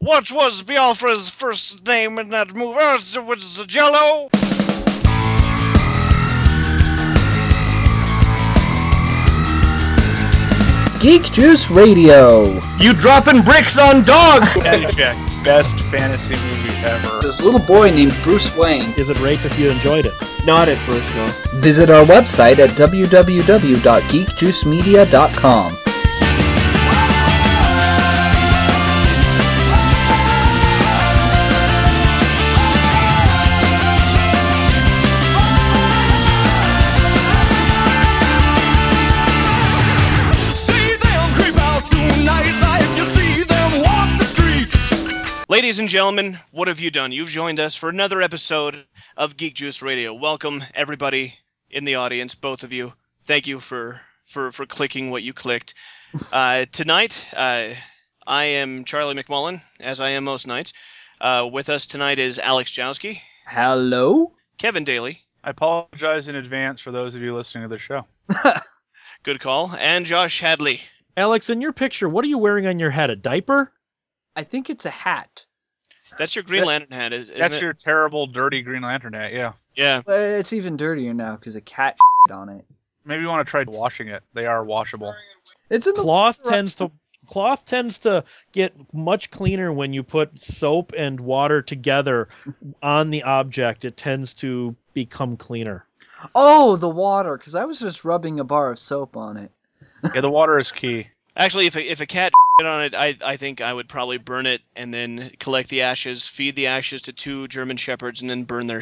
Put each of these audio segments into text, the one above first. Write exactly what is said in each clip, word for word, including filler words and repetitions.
What was Biafra's first name in that movie? Oh, it was Jello? Geek Juice Radio. You dropping bricks on dogs? Caddyshack, best fantasy movie ever. This little boy named Bruce Wayne. Is it rape if you enjoyed it? Not at first, no. Visit our website at w w w dot geek juice media dot com. Ladies and gentlemen, what have you done? You've joined us for another episode of Geek Juice Radio. Welcome, everybody in the audience, both of you. Thank you for, for, for clicking what you clicked. Uh, tonight, uh, I am Charlie McMullen, as I am most nights. Uh, with us tonight is Alex Jowski. Hello? Kevin Daly. I apologize in advance for those of you listening to the show. Good call. And Josh Hadley. Alex, in your picture, what are you wearing on your head? A diaper? I think it's a hat. That's your Green That- Lantern hat, isn't That's it? your terrible, dirty Green Lantern hat, yeah. Yeah. Uh, it's even dirtier now because a cat on it. Maybe you want to try washing it. They are washable. It's in the Cloth tends to cloth tends to get much cleaner when you put soap and water together on the object. It tends to become cleaner. Oh, the water, because I was just rubbing a bar of soap on it. Yeah, the water is key. Actually, if a, if a cat on it, I I think I would probably burn it and then collect the ashes, feed the ashes to two German shepherds, and then burn their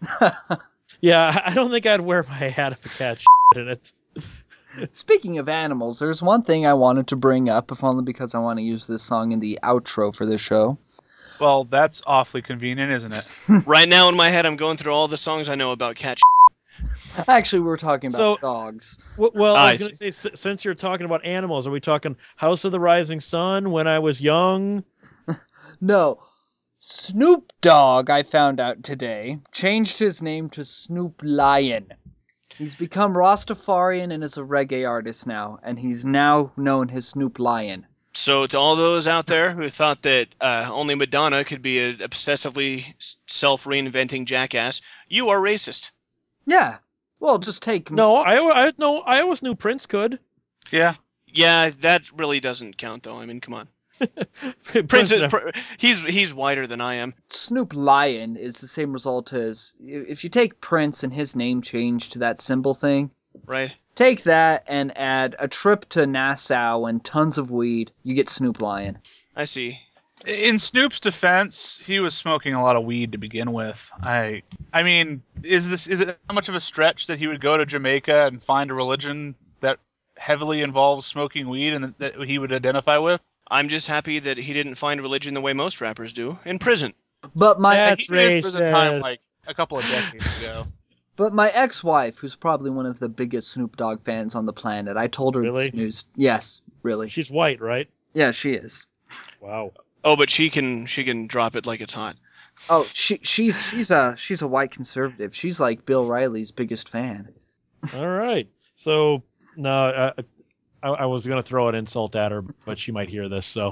Yeah, I don't think I'd wear my hat if a cat in it. Speaking of animals, there's one thing I wanted to bring up, if only because I want to use this song in the outro for this show. Well, that's awfully convenient, isn't it? Right now in my head, I'm going through all the songs I know about cat Actually, we were talking about So- dogs. W- Well, I I was going to say, s- since you're talking about animals, are we talking House of the Rising Sun, When I Was Young? No. Snoop Dogg, I found out today, changed his name to Snoop Lion. He's become Rastafarian and is a reggae artist now, and he's now known as Snoop Lion. So to all those out there who thought that uh, only Madonna could be an obsessively s- self-reinventing jackass, you are racist. Yeah. Well, just take... No, I, I no, I always knew Prince could. Yeah. Yeah, that really doesn't count, though. I mean, come on. Prince, Prince is, never- pr- he's he's whiter than I am. Snoop Lion is the same result as... If you take Prince and his name change to that symbol thing, Right? take that and add a trip to Nassau and tons of weed, you get Snoop Lion. I see. In Snoop's defense, he was smoking a lot of weed to begin with. I I mean, is this is it how much of a stretch that he would go to Jamaica and find a religion that heavily involves smoking weed and that he would identify with? I'm just happy that he didn't find religion the way most rappers do, in prison. But my That's He did for the time racist. like a couple of decades ago. but my ex-wife, who's probably one of the biggest Snoop Dogg fans on the planet, I told her Really? this news. Yes, really. She's white, right? Yeah, she is. Wow. Oh, but she can she can drop it like it's hot. Oh, she she's she's a she's a white conservative. She's like Bill Riley's biggest fan. All right. So, no, uh, I, I was going to throw an insult at her, but she might hear this, so.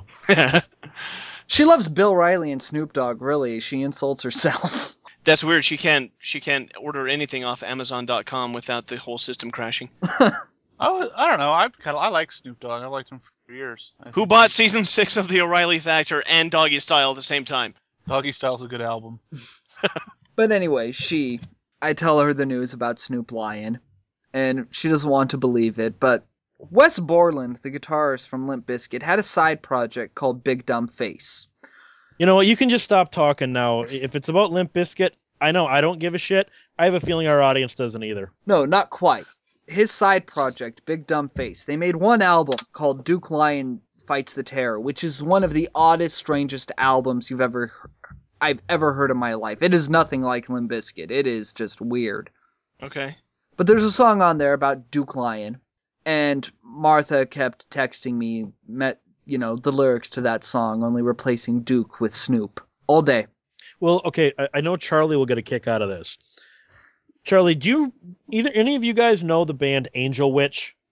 She loves Bill Riley and Snoop Dogg. Really, she insults herself. That's weird. She can't she can't order anything off Amazon dot com without the whole system crashing. I was, I don't know. I kind of I like Snoop Dogg. I liked him for years. I Who think bought season six of the O'Reilly Factor and Doggy Style at the same time? Doggy Style's a good album. But anyway, she I tell her the news about Snoop Lion, and she doesn't want to believe it. But Wes Borland, the guitarist from Limp Bizkit, had a side project called Big Dumb Face. You know what? You can just stop talking now. If it's about Limp Bizkit, I know I don't give a shit. I have a feeling our audience doesn't either. No, not quite. His side project, Big Dumb Face, they made one album called Duke Lion Fights the Terror, which is one of the oddest, strangest albums you've ever I've ever heard in my life. It is nothing like Limp Bizkit. It is just weird. Okay. But there's a song on there about Duke Lion, and Martha kept texting me, met, you know, the lyrics to that song, only replacing Duke with Snoop all day. Well, okay, I, I know Charlie will get a kick out of this. Charlie, do you either any of you guys know the band Angel Witch?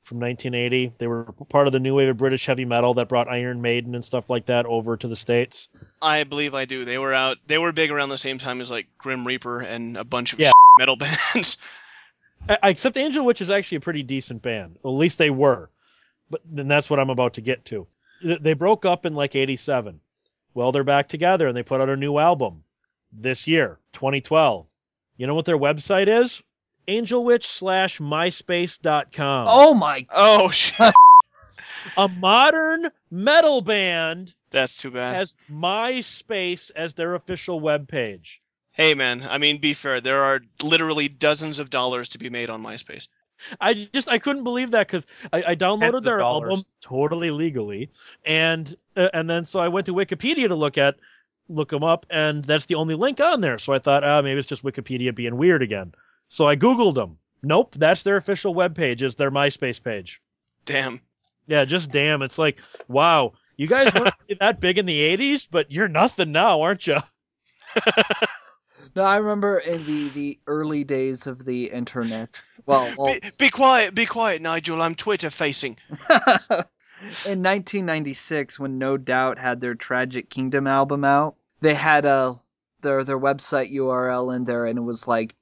from nineteen eighty. They were part of the new wave of British heavy metal that brought Iron Maiden and stuff like that over to the States. I believe I do. They were out. They were big around the same time as like Grim Reaper and a bunch of Yeah. metal bands. I, except Angel Witch is actually a pretty decent band. Well, at least they were. But then that's what I'm about to get to. They broke up in like eighty-seven. Well, they're back together and they put out a new album this year, twenty twelve. You know what their website is? angelwitch slash myspace dot com. Oh my! Oh shit. A modern metal band That's too bad. has MySpace as their official webpage. Hey man, I mean, be fair. There are literally dozens of dollars to be made on MySpace. I just I couldn't believe that because I, I downloaded Tens of their dollars. album totally legally, and uh, and then so I went to Wikipedia to look at look them up, and that's the only link on there. So I thought, ah, maybe it's just Wikipedia being weird again. So I Googled them. Nope, that's their official webpage, is their MySpace page. Damn. Yeah, just damn. It's like, wow, you guys weren't that big in the eighties, but you're nothing now, aren't you? No, I remember in the, the early days of the internet. Well, well Be, be quiet, be quiet, Nigel. I'm Twitter facing. in nineteen ninety-six, when No Doubt had their Tragic Kingdom album out, they had a their their website U R L in there, and it was like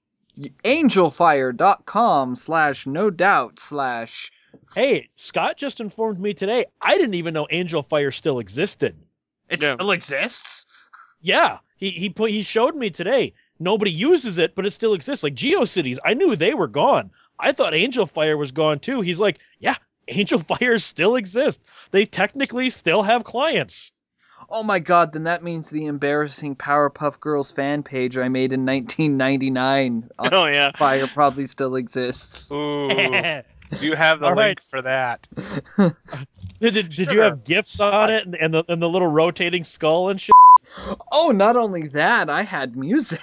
angelfire.com slash no doubt slash. Hey, Scott just informed me today. I didn't even know Angel Fire still existed. It Yeah. still exists? Yeah, he he put he showed me today. Nobody uses it, but it still exists. Like GeoCities, I knew they were gone. I thought Angel Fire was gone too. He's like, yeah, Angel Fire still exists. They technically still have clients. Oh my god, then that means the embarrassing Powerpuff Girls fan page I made in nineteen ninety-nine on Oh yeah. Fire probably still exists. Ooh, do you have the All link right. for that? Did, did, did you Sure. have GIFs on it and, and the and the little rotating skull and shit? Oh, not only that, I had music.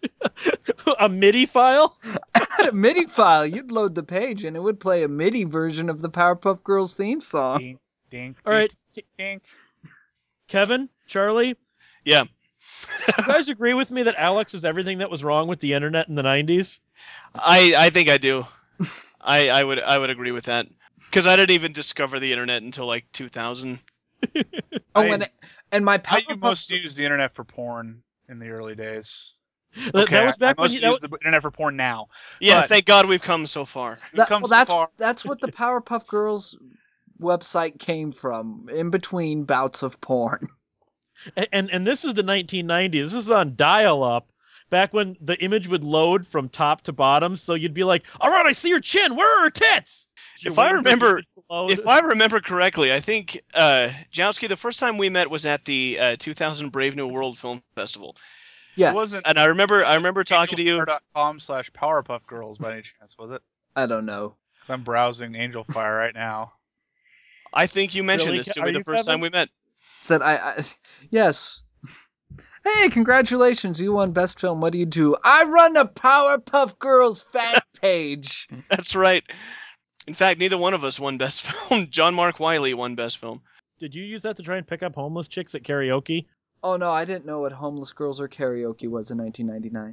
A MIDI file? I had a MIDI file. You'd load the page and it would play a MIDI version of the Powerpuff Girls theme song. Dink, dink, All right, dink. Kevin, Charlie, Yeah. you guys agree with me that Alex is everything that was wrong with the internet in the nineties? I I think I do. I I would I would agree with that. Because I didn't even discover the internet until like two thousand. Oh, I- and, and my I you Powerpuff most used the internet for porn in the early days. That, Okay, that was back I when most you, that use was, the internet for porn now. Yeah, But- thank God we've come so far. We've that, come well, so that's far. that's what the Powerpuff Girls website came from, in between bouts of porn. and and this is the nineteen nineties. This is on dial-up, back when the image would load from top to bottom. So you'd be like, "All right, I see your chin. Where are her tits?" If You I wait for the remember- image to load. If I remember correctly, I think uh, Jowski, the first time we met was at the uh, two thousand Brave New World Film Festival, Yes. wasn't- and I remember I remember talking to you. Angelfire.com slash Powerpuff Girls by any chance, was it? I don't know. I'm browsing Angel Fire right now. I think you mentioned Really? this to Are me the you, first time Kevin? we met. That I, I yes. Hey, congratulations! You won Best Film. What do you do? I run a Powerpuff Girls fan page. That's right. In fact, neither one of us won Best Film. John Mark Wiley won Best Film. Did you use that to try and pick up homeless chicks at karaoke? Oh no, I didn't know what Homeless Girls or Karaoke was in nineteen ninety-nine.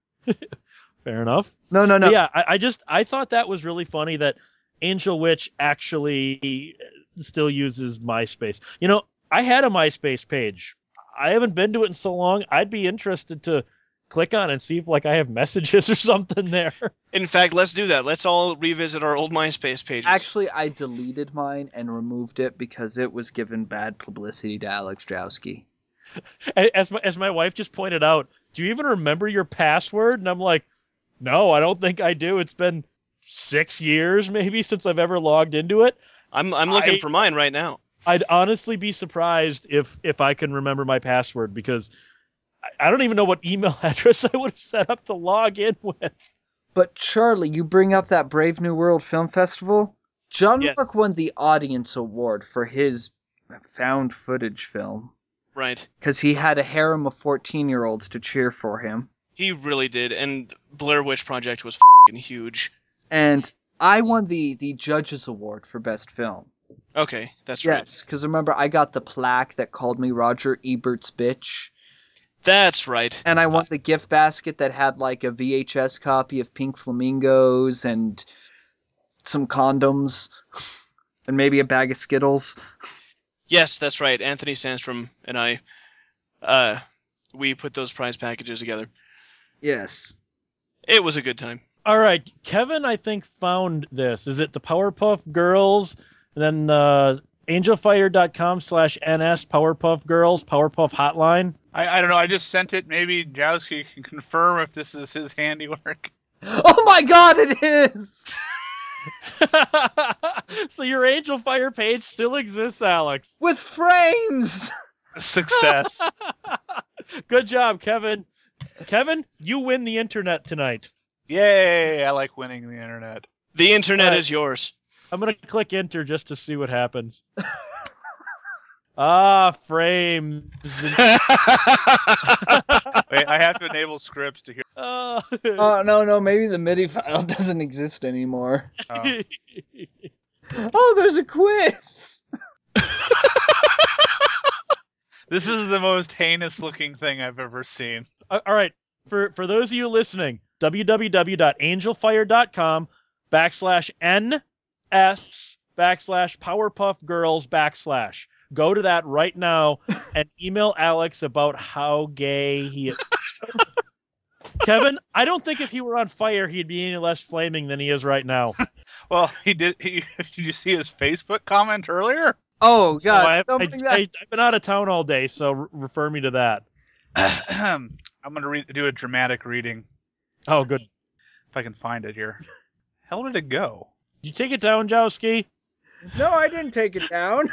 Fair enough. No, no, no. But yeah, I, I just I thought that was really funny that Angel Witch actually still uses MySpace. You know, I had a MySpace page. I haven't been to it in so long. I'd be interested to click on and see if like I have messages or something there. In fact, let's do that. Let's all revisit our old MySpace pages. Actually, I deleted mine and removed it because it was given bad publicity to Alex Jowski. As my, as my wife just pointed out, do you even remember your password? And I'm like, no, I don't think I do. It's been six years maybe since I've ever logged into it. I'm I'm looking I- for mine right now. I'd honestly be surprised if if I can remember my password because I, I don't even know what email address I would have set up to log in with. But Charlie, you bring up that Brave New World Film Festival? John Yes. Mark won the Audience Award for his found footage film Right. because he had a harem of fourteen-year-olds to cheer for him. He really did, and Blair Witch Project was f***ing huge. And I won the, the Judges Award for Best Film. Okay, that's right. Yes, because remember, I got the plaque that called me Roger Ebert's bitch. That's right. And I won the gift basket that had like a V H S copy of Pink Flamingos and some condoms, and maybe a bag of Skittles. Yes, that's right. Anthony Sandstrom and I, uh, we put those prize packages together. Yes. It was a good time. All right, Kevin, I think found this. Is it the Powerpuff Girls? And then uh, angelfire.com slash ns Powerpuff Girls Powerpuff Hotline. I, I don't know. I just sent it. Maybe Jowski can confirm if this is his handiwork. Oh my God, it is! So your Angel Fire page still exists, Alex. With frames! Success. Good job, Kevin. Kevin, you win the internet tonight. Yay! I like winning the internet. The internet Right. is yours. I'm going to click enter just to see what happens. Ah, frames. Wait, I have to enable scripts to hear. Oh. Oh, no, no, maybe the MIDI file doesn't exist anymore. Oh. Oh, there's a quiz! This is the most heinous looking thing I've ever seen. All right, for for those of you listening, www.angelfire.com backslash ns backslash Powerpuff Girls backslash. Go to that right now and email Alex about how gay he is. Kevin, I don't think if he were on fire, he'd be any less flaming than he is right now. Well, he did. He, did you see his Facebook comment earlier? Oh, God. So I, don't I, bring that- I, I've been out of town all day, so re- refer me to that. I'm going to re- do a dramatic reading, Oh, good. if I can find it here. Hell did it go? Did you take it down, Jowski? No, I didn't take it down.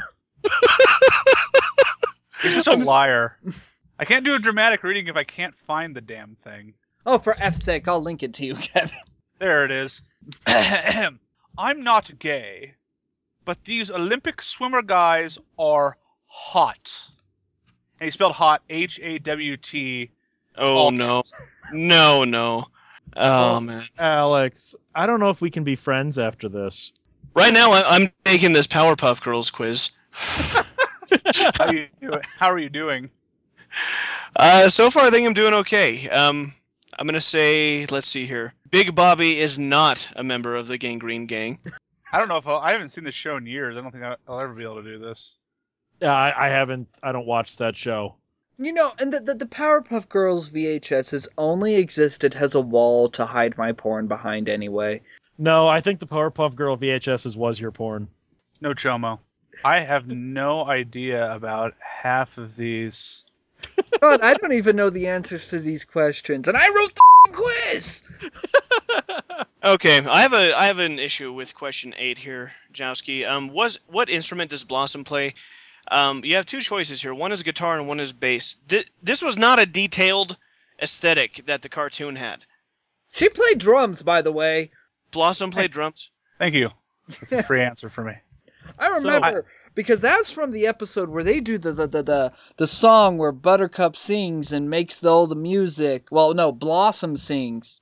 You're such a liar. I can't do a dramatic reading if I can't find the damn thing. Oh, for F's sake, I'll link it to you, Kevin. There it is. I'm not gay, but these Olympic swimmer guys are hot. And he spelled hot, H A W T. Oh, no. No, no. Oh, Oh. man. Alex, I don't know if we can be friends after this. Right now, I- I'm taking this Powerpuff Girls quiz. How, you do- how are you doing? Uh, so far, I think I'm doing okay. Um, I'm going to say, let's see here. Big Bobby is not a member of the Gangrene Gang. I don't know if I'll, I haven't seen this show in years. I don't think I'll, I'll ever be able to do this. Yeah, I, I haven't. I don't watch that show. You know, and the, the, the Powerpuff Girls V H S has only existed as a wall to hide my porn behind anyway. No, I think the Powerpuff Girl V H Ss was your porn. No chomo. I have no idea about half of these. God, I don't even know the answers to these questions, and I wrote the quiz! Okay, I have a I have an issue with question eight here, Jowski. Um, was what instrument does Blossom play? Um, you have two choices here. One is guitar and one is bass. Th- this was not a detailed aesthetic that the cartoon had. She played drums, by the way. Blossom played drums. Thank you. That's a free answer for me. I So- remember, because that's from the episode where they do the the, the, the, the song where Buttercup sings and makes the, all the music. Well, no, Blossom sings.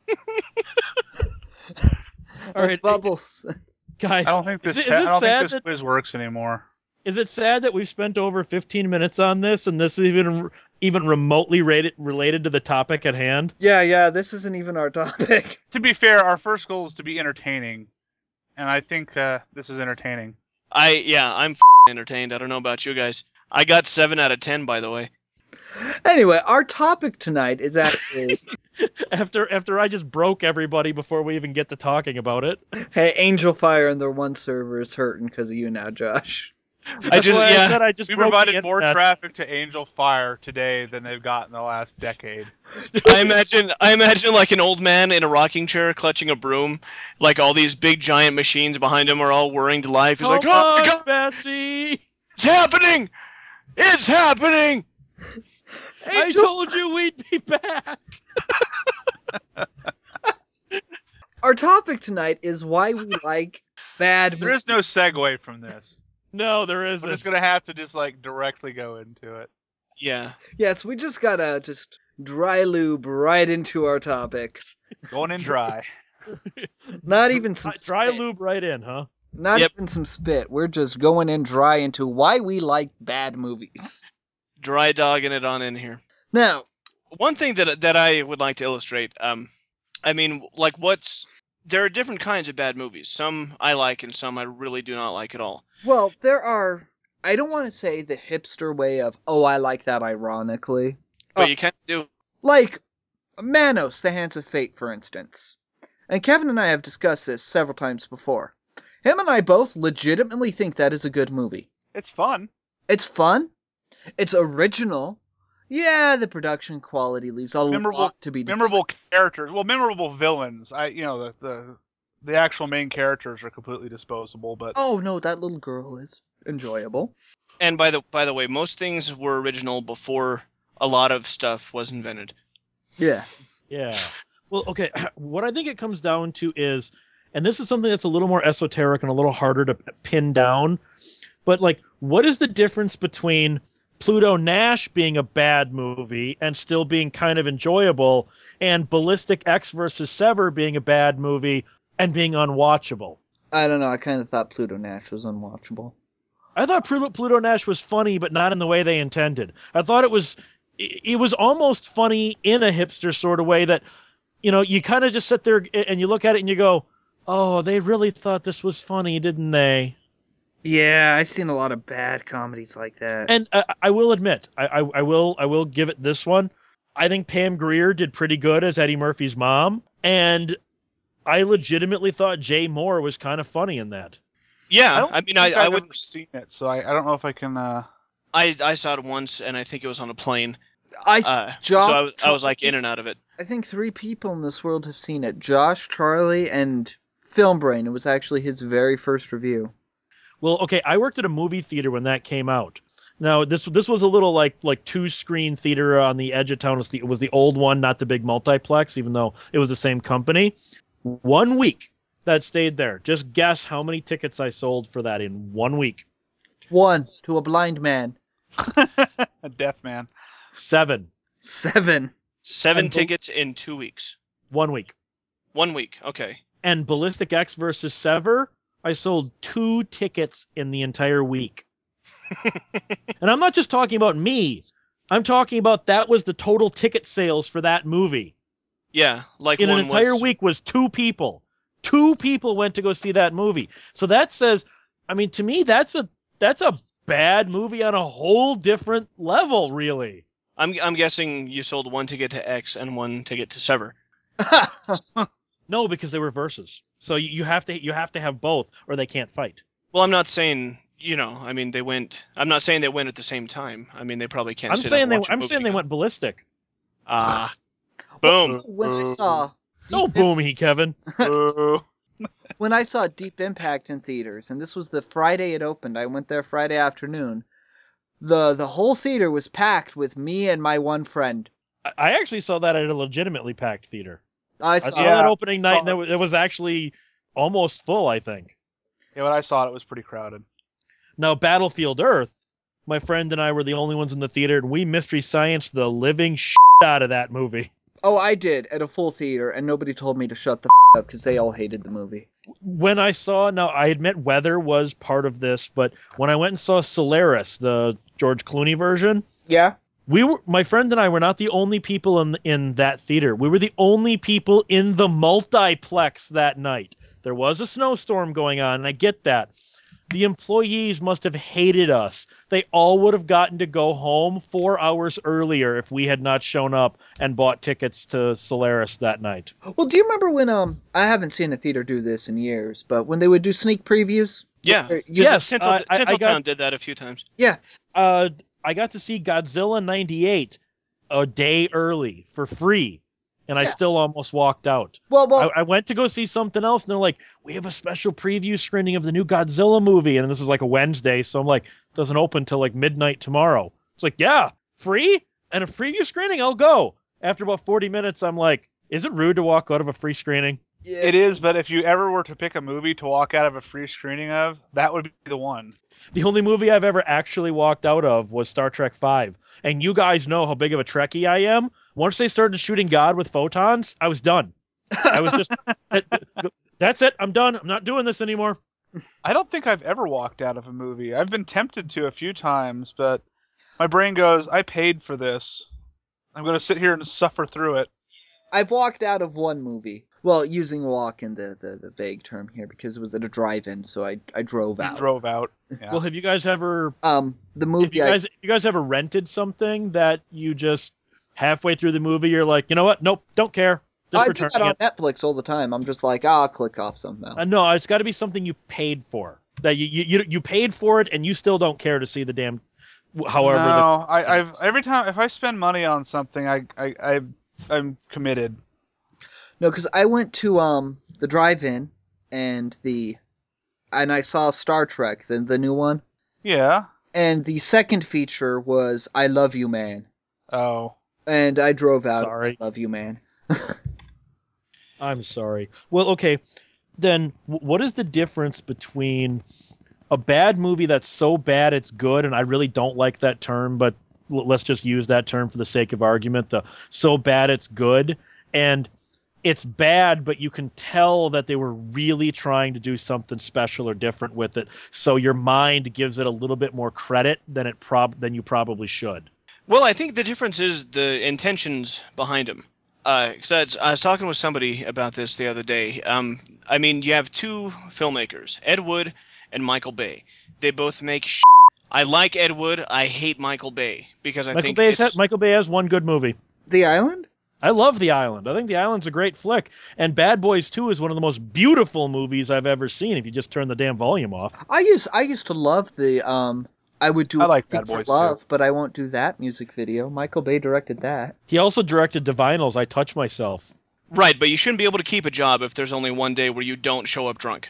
All right, Bubbles. guys. I don't think this. Is it, te- is I it don't sad think this that quiz works anymore. is it sad that we've spent over fifteen minutes on this and this is even even remotely rated, related to the topic at hand? Yeah, yeah, this isn't even our topic. To be fair, our first goal is to be entertaining, and I think uh, this is entertaining. I yeah, I'm f- entertained. I don't know about you guys. I got seven out of ten, by the way. Anyway, our topic tonight is actually, After after I just broke everybody before we even get to talking about it. hey, Angel Fire and their one server is hurting because of you now, Josh. I That's just why I yeah. said I just We broke the provided more internet. traffic to Angel Fire today than they've got in the last decade. I imagine I imagine like an old man in a rocking chair clutching a broom, like all these big giant machines behind him are all whirring to life. He's like, Come "Oh my on, God, Betsy! it's happening! It's happening!" I told you we'd be back. Our topic tonight is why we like bad There is no segue from this. No, there We're isn't. just gonna have to just like directly go into it. Yeah. Yes, we just gotta just dry lube right into our topic. Going in dry. Not even some Dry spit. lube right in, huh? Not Yep. even some spit. We're just going in dry into why we like bad movies. Dry dogging it on in here. Now, One thing that that I would like to illustrate, um, I mean, like what's there are different kinds of bad movies. Some I like and some I really do not like at all. Well, there are. I don't want to say the hipster way of, oh, I like that ironically. But Oh. you kind of do. Like Manos, The Hands of Fate, for instance. And Kevin and I have discussed this several times before. Him and I both legitimately think that is a good movie. It's fun. It's fun. It's original. Yeah, the production quality leaves a Memorable- lot to be desired. Memorable characters. Well, memorable villains. I, you know, the the, the actual main characters are completely disposable, but Oh no, that little girl is enjoyable. And by the by the way, most things were original before a lot of stuff was invented. Yeah. Yeah. Well, okay. What I think it comes down to is, and this is something that's a little more esoteric and a little harder to pin down, but like, what is the difference between Pluto Nash being a bad movie and still being kind of enjoyable, and Ballistic X versus Sever being a bad movie and being unwatchable? I don't know, I kind of thought Pluto Nash was unwatchable. I thought Pluto, Pluto Nash was funny, but not in the way they intended. I thought it was, it, it was almost funny in a hipster sort of way that, you know, you kind of just sit there and you look at it and you go, oh, they really thought this was funny, didn't they? Yeah, I've seen a lot of bad comedies like that. And uh, I will admit, I, I, I will I will give it this one. I think Pam Grier did pretty good as Eddie Murphy's mom, and I legitimately thought Jay Moore was kind of funny in that. Yeah, don't I, mean, I, think I I've would. ever seen it, so I, I don't know if I can. Uh... I, I saw it once, and I think it was on a plane. I, Uh, so Josh, I was I was like in and out of it. I think three people in this world have seen it. Josh, Charlie, and Film Brain. It was actually his very first review. Well, okay, I worked at a movie theater when that came out. Now, this this was a little like like two screen theater on the edge of town. It was the, it was the old one, not the big multiplex, even though it was the same company. One week that stayed there. Just guess how many tickets I sold for that in one week. One to a blind man. a deaf man. Seven. Seven. Seven And Bal- tickets in two weeks. One week. One week. Okay. And Ballistic X versus Sever, I sold two tickets in the entire week. And I'm not just talking about me. I'm talking about that was the total ticket sales for that movie. Yeah, like In an one entire was, week was two people. Two people went to go see that movie. So that says, I mean, to me, that's a that's a bad movie on a whole different level, really. I'm I'm guessing you sold one ticket to X and one ticket to Sever. No, because they were verses. So you, you have to you have to have both, or they can't fight. Well, I'm not saying you know. I mean, they went. I'm not saying they went at the same time. I mean, they probably can't. I'm sit saying and they watch a I'm movie saying they together. went ballistic. Ah, boom. When I saw No Deep boomy, Kevin. Boo. when I saw Deep Impact in theaters, and this was the Friday it opened, I went there Friday afternoon. The the whole theater was packed with me and my one friend. I- I actually saw that at a legitimately packed theater. I I saw, saw Yeah, that opening night, saw and it wa- it was actually almost full, I think. Yeah, when I saw it, it was pretty crowded. Now, Battlefield Earth, my friend and I were the only ones in the theater, and we mystery science the living shit out of that movie. Oh, I did at a full theater, and nobody told me to shut the f- up because they all hated the movie. When I saw, now I admit weather was part of this, but when I went and saw Solaris, the George Clooney version, Yeah. we were, my friend and I were not the only people in in that theater. We were the only people in the multiplex that night. There was a snowstorm going on, and I get that. The employees must have hated us. They all would have gotten to go home four hours earlier if we had not shown up and bought tickets to Solaris that night. Well, do you remember when um I haven't seen a theater do this in years, but when they would do sneak previews? Yeah. Or you- Yes, Tinsel, uh, I- I Tinseltown got- did that a few times. Yeah. Uh, I got to see Godzilla ninety-eight a day early for free, and I Yeah. still almost walked out. Well, well, I, I went to go see something else, and they're like, "We have a special preview screening of the new Godzilla movie," and this is like a Wednesday, so I'm like, "Doesn't open till like midnight tomorrow." It's like, "Yeah, free and a preview screening, I'll go." After about forty minutes, I'm like, "Is it rude to walk out of a free screening?" yeah. It is, but if you ever were to pick a movie to walk out of a free screening of, that would be the one. The only movie I've ever actually walked out of was Star Trek five, and you guys know how big of a Trekkie I am. Once they started shooting God with photons, I was done. I was just, that's it. I'm done. I'm not doing this anymore. I don't think I've ever walked out of a movie. I've been tempted to a few times, but my brain goes, I paid for this. I'm going to sit here and suffer through it. I've walked out of one movie. Well, using walk in the, the, the vague term here because it was at a drive-in, so I I drove You out. drove out. Yeah. Well, have you guys ever Um, the if movie you I guys if you guys ever rented something that you just halfway through the movie you're like, you know what? Nope, don't care. Just I do return that on it. Netflix all the time. I'm just like, ah, I'll click off something else. Uh, no, it's got to be something you paid for. That you, you you you paid for it and you still don't care to see the damn. However, the, no, I, I've every time if I spend money on something, I I, I I'm committed. No, because I went to um the drive-in and the and I saw Star Trek, the the new one, Yeah. and the second feature was I Love You Man, Oh. and I drove out. Sorry. I Love You Man. I'm sorry. Well, okay, then w- what is the difference between a bad movie that's so bad it's good, and I really don't like that term, but l- let's just use that term for the sake of argument, the so bad it's good, and it's bad, but you can tell that they were really trying to do something special or different with it, so your mind gives it a little bit more credit than it prob than you probably should. Well, I think the difference is the intentions behind them. Because I, was- I was talking with somebody about this the other day. Um, I mean, you have two filmmakers, Ed Wood and Michael Bay. They both make sh**. I like Ed Wood. I hate Michael Bay because I Michael think Bay it's... has, Michael Bay has one good movie. The Island? I love The Island. I think The Island's a great flick. And Bad Boys two is one of the most beautiful movies I've ever seen if you just turn the damn volume off. I used I used to love the um. I would do I like Think Bad for Boys, Love, too. but I won't do that music video. Michael Bay directed that. He also directed Divinals, I Touch Myself. Right, but you shouldn't be able to keep a job if there's only one day where you don't show up drunk.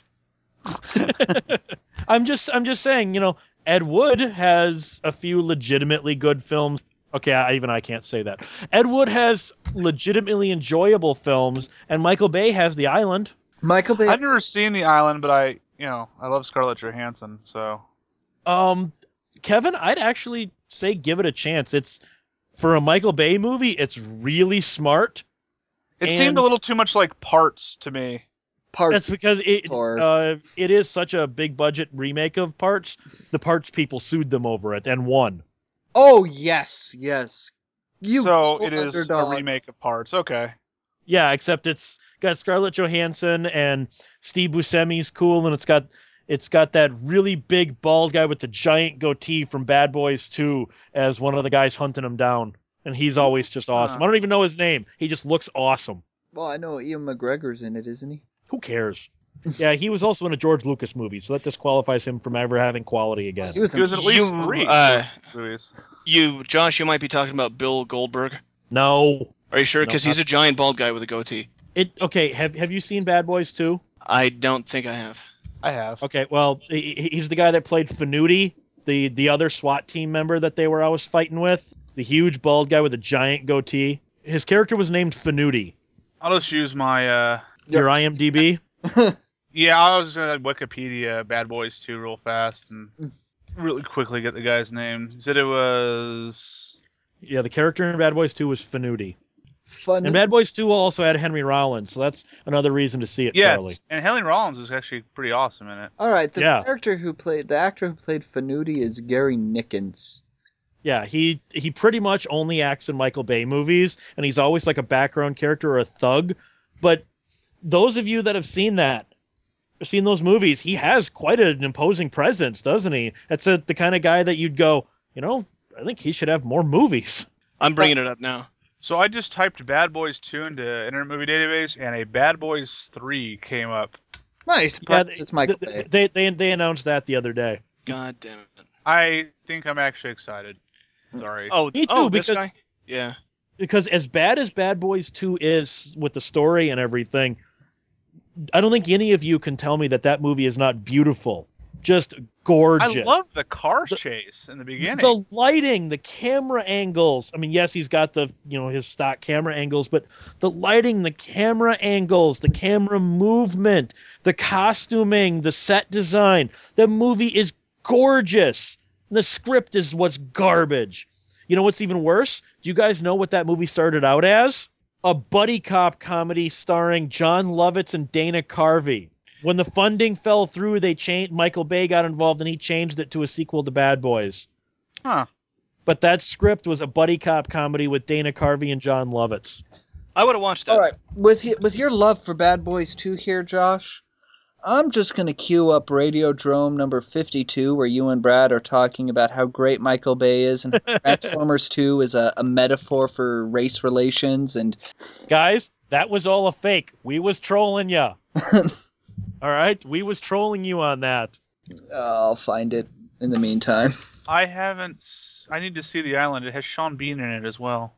I'm just I'm just saying, you know, Ed Wood has a few legitimately good films. Okay, I, even I can't say that. Ed Wood has legitimately enjoyable films, and Michael Bay has The Island. Michael Bay. I've never seen The Island, but I you know I love Scarlett Johansson, so Um, Kevin, I'd actually say give it a chance. It's for a Michael Bay movie, it's really smart. it And- seemed a little too much like Parts to me. Parts. That's because it Or- uh, it is such a big budget remake of Parts. The Parts people sued them over it and won. Oh yes, yes. You So go it is underdog. a remake of Parts. Okay. Yeah, except it's got Scarlett Johansson and Steve Buscemi's cool, and it's got it's got that really big bald guy with the giant goatee from Bad Boys two as one of the guys hunting him down, and he's always just awesome. I don't even know his name. He just looks awesome. Well, I know Ian McGregor's in it, isn't he? Who cares? Yeah, he was also in a George Lucas movie, so that disqualifies him from ever having quality again. He was He in. was in at least You, three uh, movies. You, Josh, you might be talking about Bill Goldberg. No. Are you sure? No, Because not- he's a giant bald guy with a goatee. It okay. Have Have you seen Bad Boys two? I don't think I have. I have. Okay, well, he- he- he's the guy that played Fanuti, the the other SWAT team member that they were always fighting with, the huge bald guy with a giant goatee. His character was named Fanuti. I'll just use my uh Your IMDb? yeah, I was gonna Wikipedia Bad Boys two real fast and really quickly get the guy's name. He said it was Yeah, the character in Bad Boys two was Fanuti. Fun. And Bad Boys two also had Henry Rollins, so that's another reason to see it, yes, Charlie. and Henry Rollins was actually pretty awesome in it. All right, the Yeah. character who played the actor who played Fanuti is Gary Nickens. Yeah, he he pretty much only acts in Michael Bay movies, and he's always like a background character or a thug. But those of you that have seen that, seen those movies, he has quite an imposing presence, doesn't he? That's a, the kind of guy that you'd go, you know, I think he should have more movies. I'm bringing it up now. So I just typed Bad Boys two into Internet Movie Database, and a Bad Boys three came up. Nice. Yeah, Perhaps it's Michael they, Bay. they they they announced that the other day. God damn it. I think I'm actually excited. Sorry. Oh, Me too, oh, this because- guy? Yeah. Because as bad as Bad Boys two is with the story and everything, I don't think any of you can tell me that that movie is not beautiful. Just gorgeous. I love the car The- chase in the beginning. The lighting, the camera angles. I mean, yes, he's got the, you know, his stock camera angles, but the lighting, the camera angles, the camera movement, the costuming, the set design. The movie is gorgeous. The script is what's garbage. You know what's even worse? Do you guys know what that movie started out as? A buddy cop comedy starring John Lovitz and Dana Carvey. When the funding fell through, they changed. Michael Bay got involved, and he changed it to a sequel to Bad Boys. Huh. But that script was a buddy cop comedy with Dana Carvey and John Lovitz. I would have watched that. All right, with y- with your love for Bad Boys two here, Josh, I'm just gonna cue up Radiodrome number fifty-two, where you and Brad are talking about how great Michael Bay is, and Transformers two is a, a metaphor for race relations. And Guys, that was all a fake. We was trolling ya. All right, we was trolling you on that. I'll find it in the meantime. I haven't. s- I need to see The Island. It has Sean Bean in it as well.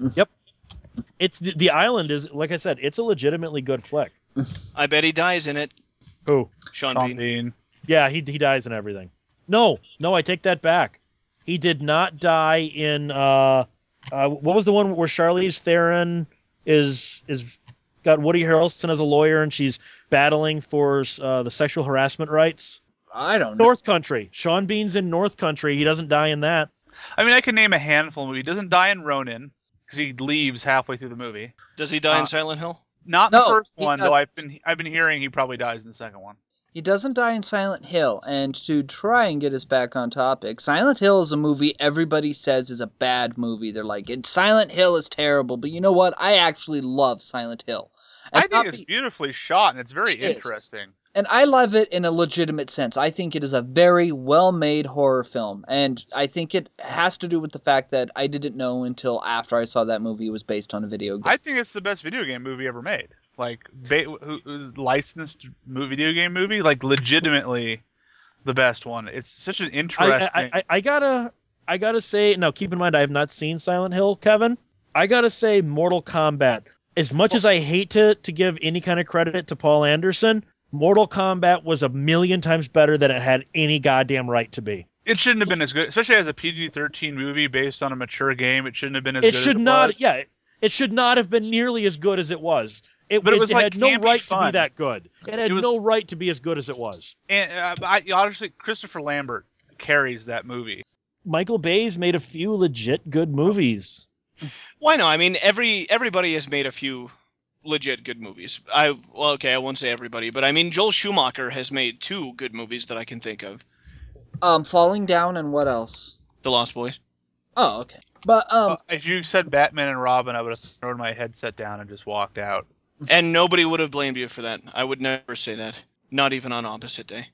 It's the, the Island is, like I said, it's a legitimately good flick. I bet he dies in it. Who? Sean, Sean Bean. Bean. Yeah, he he dies and everything. No, no, I take that back. He did not die in uh, uh what was the one where Charlize Theron is is got Woody Harrelson as a lawyer and she's battling for uh, the sexual harassment rights? I don't know. North Country. Sean Bean's in North Country. He doesn't die in that. I mean, I can name a handful of movies. He doesn't die in Ronin because he leaves halfway through the movie. Does he die Uh, in Silent Hill? Not in No, the first he one, though. doesn't. I've been I've been hearing he probably dies in the second one. He doesn't die in Silent Hill, and to try and get us back on topic, Silent Hill is a movie everybody says is a bad movie. They're like, "It- Silent Hill is terrible, but you know what? I actually love Silent Hill. And I not think it's be- beautifully shot and it's very It is. interesting. And I love it in a legitimate sense. I think it is a very well-made horror film, and I think it has to do with the fact that I didn't know until after I saw that movie it was based on a video game. I think it's the best video game movie ever made. Like ba- who, who's licensed mo- video game movie, like legitimately the best one. It's such an I, interesting. I, I, I gotta I gotta say now. Keep in mind I have not seen Silent Hill, Kevin. I gotta say Mortal Kombat. As much as I hate to to give any kind of credit to Paul Anderson, Mortal Kombat was a million times better than it had any goddamn right to be. It shouldn't have been as good, especially as a P G thirteen movie based on a mature game. It shouldn't have been as It good should as it not. was. Yeah, it should not have been nearly as good as it was. It, But it it was, like, had no campy right to be fun. that good. It had It was- no right to be as good as it was. And uh, I, honestly, Christopher Lambert carries that movie. Michael Bay's made a few legit good movies. Why not? I mean, every everybody has made a few legit good movies. I well, okay, I won't say everybody, but I mean, Joel Schumacher has made two good movies that I can think of. Um, Falling Down and what else? The Lost Boys. Oh, okay. But um, Uh, if you said Batman and Robin, I would have thrown my headset down and just walked out. And nobody would have blamed you for that. I would never say that. Not even on opposite day.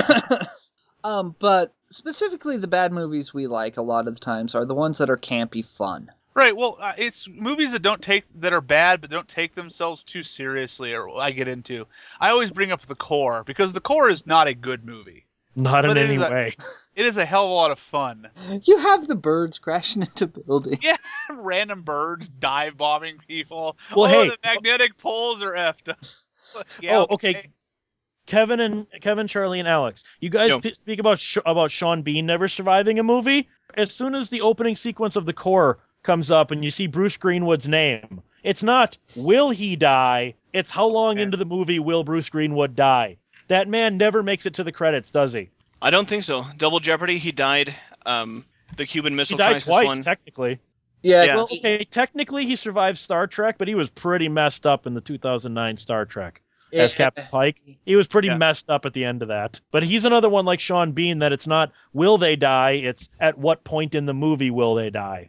um, but specifically the bad movies we like a lot of the times are the ones that are campy fun. Right. Well, uh, it's movies that don't take that are bad, but don't take themselves too seriously. Or I get into. I always bring up The Core because The Core is not a good movie. Not in But it any is a- way. It is a hell of a lot of fun. You have the birds crashing into buildings. Yes, random birds dive bombing people. Well, oh, hey- the magnetic poles are effed up. Yeah, Oh, okay. Kevin and Kevin, Charlie, and Alex, you guys No. p- speak about Sh- about Sean Bean never surviving a movie. As soon as the opening sequence of The Core comes up and you see Bruce Greenwood's name, it's not will he die, it's how long Yeah. into the movie will Bruce Greenwood die. That man never makes it to the credits, does he? I don't think so. Double Jeopardy, he died. Um, the Cuban He Missile died Crisis twice, one. technically. Yeah, Yeah. Well, okay, technically he survived Star Trek, but he was pretty messed up in the two thousand nine Star Trek as it- Captain Pike. He was pretty Yeah. messed up at the end of that. But he's another one like Sean Bean that it's not will they die, it's at what point in the movie will they die.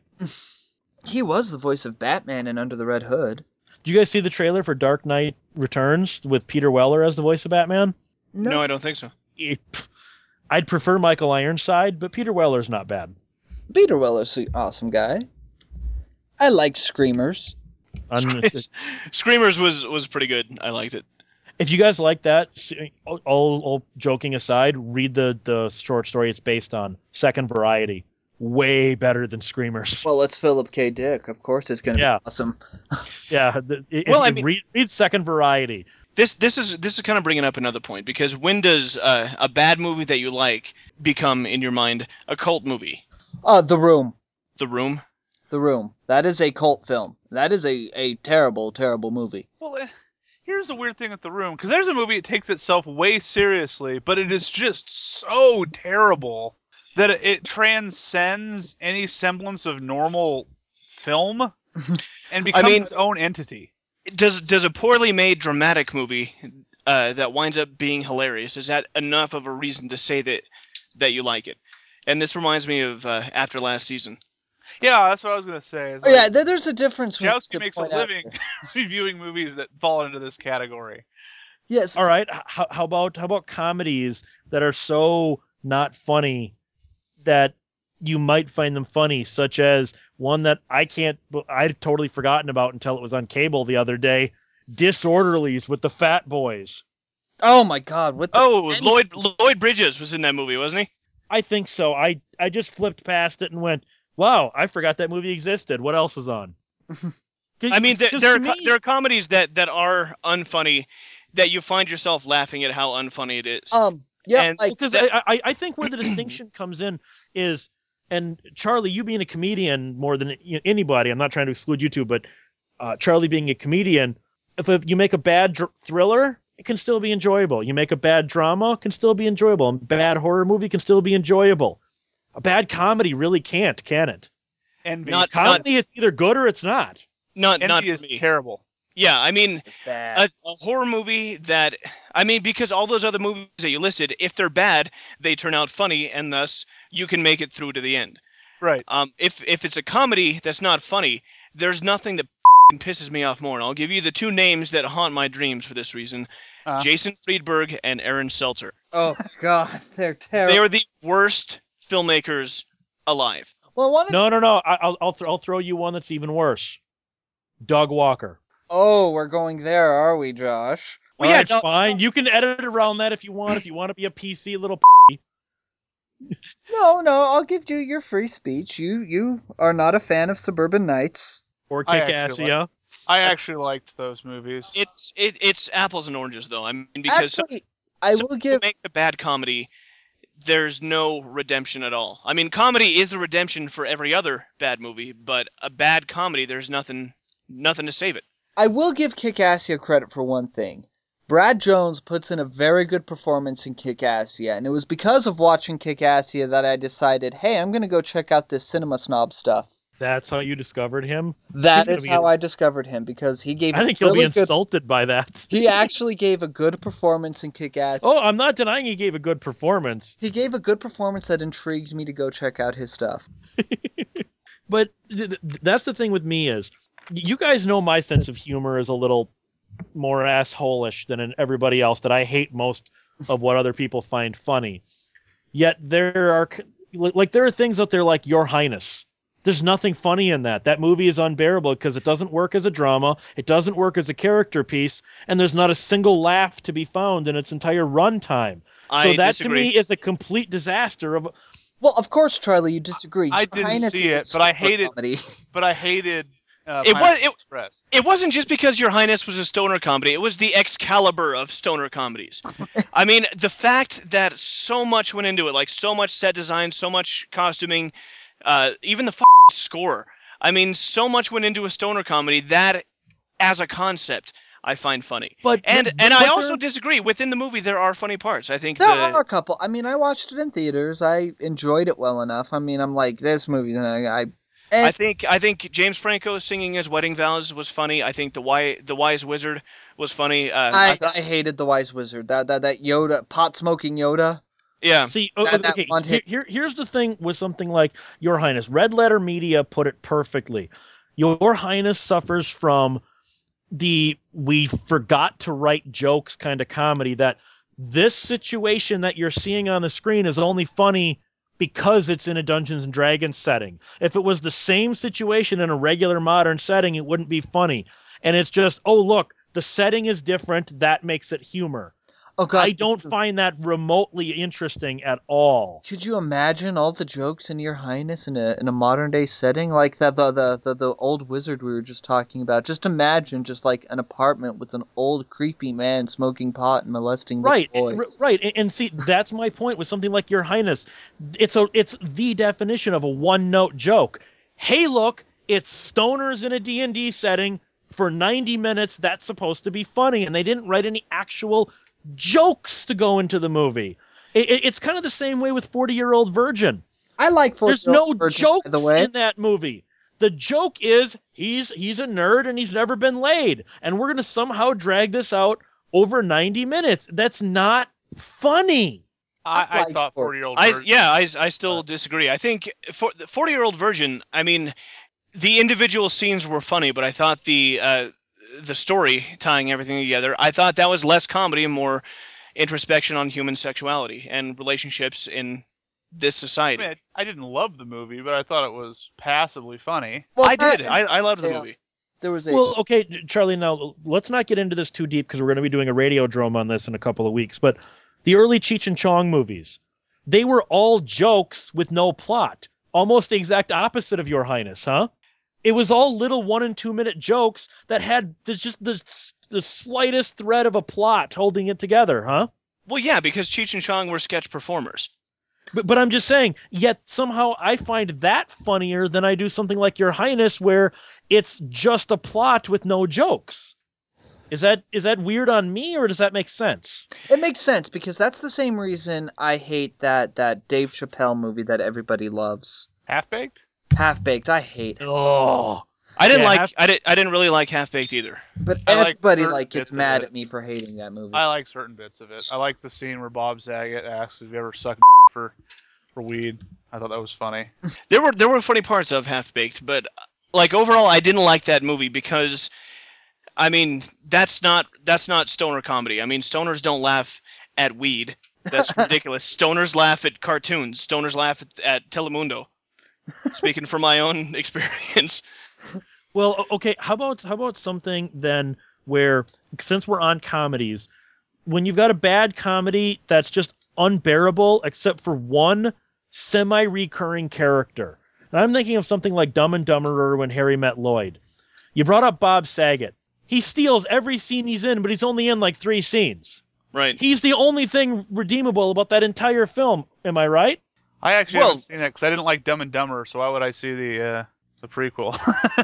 He was the voice of Batman in Under the Red Hood. Did you guys see the trailer for Dark Knight Returns with Peter Weller as the voice of Batman? No, I don't think so. It- pff, I'd prefer Michael Ironside, but Peter Weller's not bad. Peter Weller's an awesome guy. I like Screamers. Un- Screamers was was pretty good. I liked it. if you guys like that, s- all, all joking aside, read the, the short story it's based on, Second Variety. Way better than Screamers. Well, it's Philip K. Dick. Of course it's going to Yeah. be awesome. Yeah, the, if Well, I you mean- read, read Second Variety. This this is this is kind of bringing up another point, because when does uh, a bad movie that you like become in your mind a cult movie? Uh, The Room. The Room. The Room. That is a cult film. That is a, a terrible, terrible movie. Well, eh, here's the weird thing with The Room, because there's a movie that takes itself way seriously, but it is just so terrible that it, it transcends any semblance of normal film and becomes mean- its own entity. Does does a poorly made dramatic movie uh, that winds up being hilarious, is that enough of a reason to say that that you like it? And this reminds me of uh, After Last Season. Yeah, that's what I was gonna say. It's Oh, like, yeah, there- there's a difference. with- Jowski to makes a point out living here. reviewing movies that fall into this category. Yes. All right. How, how about how about comedies that are so not funny that you might find them funny, such as one that I can't, I'd totally forgotten about until it was on cable the other day, Disorderlies with the Fat Boys. Oh my God! What? The, Oh, and- Lloyd Lloyd Bridges was in that movie, wasn't he? I think so. I, I just flipped past it and went, wow, I forgot that movie existed. What else is on? I mean, there, 'Cause there to are me- co- there are comedies that, that are unfunny, that you find yourself laughing at how unfunny it is. Um. Yeah. and- like because that- I, I I think where the distinction comes in is, and Charlie, you being a comedian more than you know, anybody, I'm not trying to exclude you two, but uh, Charlie being a comedian, if a, you make a bad dr- thriller, it can still be enjoyable. You make a bad drama, it can still be enjoyable. A bad horror movie can still be enjoyable. A bad comedy really can't, can it? Envy. Not- Comedy, it's either good or it's not. not Envy not for is me. terrible. Yeah, I mean, it's bad. a, a horror movie that, I mean, because all those other movies that you listed, if they're bad, they turn out funny, and thus you can make it through to the end. Right. Um, if if it's a comedy that's not funny, there's nothing that f***ing pisses me off more. And I'll give you the two names that haunt my dreams for this reason: Uh, Jason Friedberg and Aaron Seltzer. Oh God, they're terrible. They are the worst filmmakers alive. well, one. Of No, no, no. I, I'll I'll, th- I'll throw you one that's even worse. Doug Walker. Oh, we're going there, are we, Josh? Well, All yeah, right, Doug- fine. You can edit around that if you want. If you want to be a P C little p- No, no. I'll give you your free speech. You, you are not a fan of Suburban Nights. or I kick actually ass, yeah. I actually liked those movies. It's it, it's apples and oranges though. I mean, because some, Actually, I some will people give. make a bad comedy, there's no redemption at all. I mean, comedy is a redemption for every other bad movie, but a bad comedy, there's nothing nothing to save it. I will give Kick-Assia credit for one thing. Brad Jones puts in a very good performance in Kick-Assia, and it was because of watching Kick-Assia that I decided, hey, I'm going to go check out this Cinema Snob stuff. That's how you discovered him. That He's gonna is be- how I discovered him, because he gave I a think he'll really be good... insulted by that. He actually gave a good performance in Kick-Assia. Oh, I'm not denying he gave a good performance, He gave a good performance that intrigued me to go check out his stuff. but th- th- that's the thing with me is, you guys know my sense of humor is a little more asshole-ish than in everybody else, that I hate most of what other people find funny. Yet there are, c- like, there are things out there like Your Highness. There's nothing funny in that. That movie is unbearable because it doesn't work as a drama, it doesn't work as a character piece, and there's not a single laugh to be found in its entire runtime. I So that disagree. to me is a complete disaster of. Well, of course, Charlie, you disagree. I Your didn't Highness see is a it, but I super hate it. comedy. But I hated uh, It Pineapple was- it- Express. It wasn't just because Your Highness was a stoner comedy. It was the Excalibur of stoner comedies. I mean, the fact that so much went into it, like so much set design, so much costuming, uh, even the f- score. I mean, so much went into a stoner comedy that, as a concept, I find funny. But And but- and but I there- also disagree. Within the movie, there are funny parts. I think There the, are a couple. I mean, I watched it in theaters. I enjoyed it well enough. I mean, I'm like, this movie, and I, I, eh, I think I think James Franco singing his wedding vows was funny. I think the wise the wise wizard was funny. Uh, I, I- I hated the Wise Wizard. That that that Yoda, pot smoking Yoda. yeah. See, o- That- that okay, one here, hit. here, here's the thing with something like Your Highness. Red Letter Media put it perfectly. Your Highness suffers from the we forgot to write jokes kind of comedy, that this situation that you're seeing on the screen is only funny because it's in a Dungeons and Dragons setting. If it was the same situation in a regular modern setting, it wouldn't be funny. And it's just, oh, look, the setting is different. That makes it humor. Oh God, I don't find that remotely interesting at all. Could you imagine all the jokes in Your Highness in a in a modern day setting like that? The the the, the old wizard we were just talking about. Just imagine just like an apartment with an old creepy man smoking pot and molesting little Right, boys. r- right, and, and see, that's my point with something like Your Highness. It's a, it's the definition of a one-note joke. Hey, look, it's stoners in a D and D setting for ninety minutes. That's supposed to be funny, and they didn't write any actual jokes to go into the movie. It, it, it's kind of the same way with forty-year-old Virgin. I like. There's forty-year-old no Virgin, jokes by the way. in that movie. The joke is he's he's a nerd and he's never been laid, and we're gonna somehow drag this out over ninety minutes. That's not funny. I, I liked thought Forty. forty year old. I yeah, I, I still disagree. I think for the forty-year-old virgin, I mean, the individual scenes were funny, but I thought the uh, the story tying everything together, I thought that was less comedy and more introspection on human sexuality and relationships in this society. I, mean, I, I didn't love the movie, but I thought it was passably funny. Well, I that- did. I, I loved the yeah. movie. There was a Well, okay, Charlie, now let's not get into this too deep because we're going to be doing a Radiodrome on this in a couple of weeks. But the early Cheech and Chong movies, they were all jokes with no plot. Almost the exact opposite of Your Highness, huh? It was all little one and two minute jokes that had this, just the, the slightest thread of a plot holding it together, huh? Well, yeah, because Cheech and Chong were sketch performers. But, but I'm just saying, yet somehow I find that funnier than I do something like Your Highness, where it's just a plot with no jokes. Is that is that weird on me, or does that make sense? It makes sense because that's the same reason I hate that that Dave Chappelle movie that everybody loves. Half baked. Half Baked, I hate it. Oh, I didn't Yeah, like Half- I did I didn't really like Half Baked either. But I like everybody certain like gets bits of mad it. at me for hating that movie. I like certain bits of it. I like the scene where Bob Saget asks if you ever sucked for for weed. I thought that was funny. There were there were funny parts of Half Baked, but like overall, I didn't like that movie because, I mean, that's not that's not stoner comedy. I mean, stoners don't laugh at weed. That's ridiculous. Stoners laugh at cartoons. Stoners laugh at, at Telemundo. Speaking from my own experience. well, o- okay. How about how about something then where, since we're on comedies, when you've got a bad comedy that's just unbearable except for one semi-recurring character. And I'm thinking of something like Dumb and Dumber or When Harry Met Lloyd. You brought up Bob Saget. He steals every scene he's in, but he's only in like three scenes. Right. He's the only thing redeemable about that entire film. Am I right? I actually Well- haven't seen it because I didn't like Dumb and Dumber, so why would I see the uh, the prequel?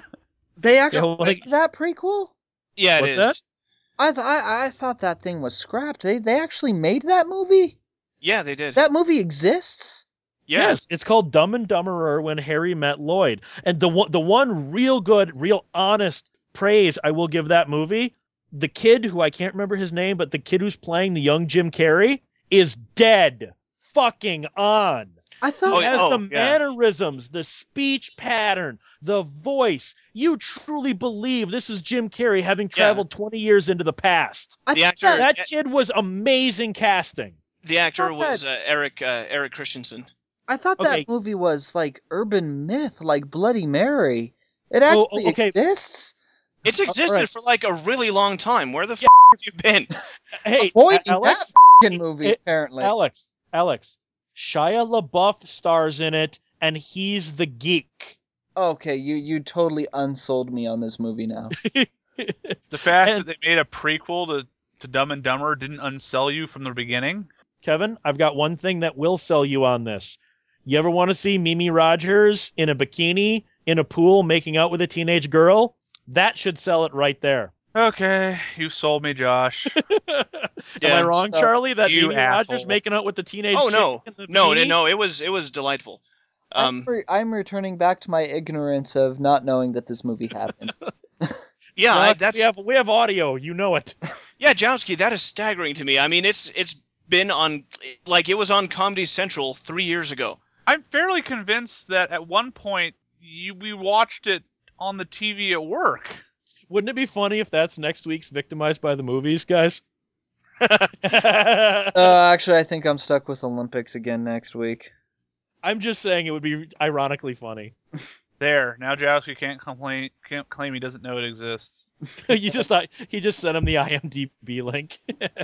They actually Yeah, like- made that prequel? Yeah, it What's is. that? I, th- I I thought that thing was scrapped. They they actually made that movie? Yeah, they did. That movie exists? yeah. Yes, it's called Dumb and Dumberer When Harry Met Lloyd. And the one, the one real good, real honest praise I will give that movie, the kid who I can't remember his name, but the kid who's playing the young Jim Carrey is dead fucking on. I thought Oh, He has oh, the yeah. mannerisms, the speech pattern, the voice. You truly believe this is Jim Carrey having traveled twenty years into the past. I The thought actor- that, That kid was amazing casting. The actor thought was that- uh, Eric uh, Eric Christensen. I thought Okay. that movie was like urban myth, like Bloody Mary. It Oh, actually okay. exists. It's existed Alright. for like a really long time. Where the f- have you been? Hey, Avoiding Alex, that f***ing movie, it- apparently. Alex, Alex, Shia LaBeouf stars in it, and he's the geek. Okay, you you totally unsold me on this movie now. The fact And- that they made a prequel to, to Dumb and Dumber didn't unsell you from the beginning. Kevin, I've got one thing that will sell you on this. You ever want to see Mimi Rogers in a bikini in a pool making out with a teenage girl? That should sell it right there. Okay, you sold me, Josh. Am Yeah. I wrong, So- Charlie? That You Mimi Rogers asshole. making out with the teenage Oh chick no, in the no, no, bikini? no! It was it was delightful. Um, I'm, re- I'm returning back to my ignorance of not knowing that this movie happened. yeah, I, Alex, that's we have we have audio. You know it. yeah, Jowski. That is staggering to me. I mean, it's it's been on like it was on Comedy Central three years ago. I'm fairly convinced that at one point you, we watched it on the T V at work. Wouldn't it be funny if that's next week's Victimized by the Movies, guys? uh, actually, I think I'm stuck with Olympics again next week. I'm just saying it would be ironically funny. There, now Jowski can't complain, can't claim he doesn't know it exists. you just uh, he just sent him the I M D B link.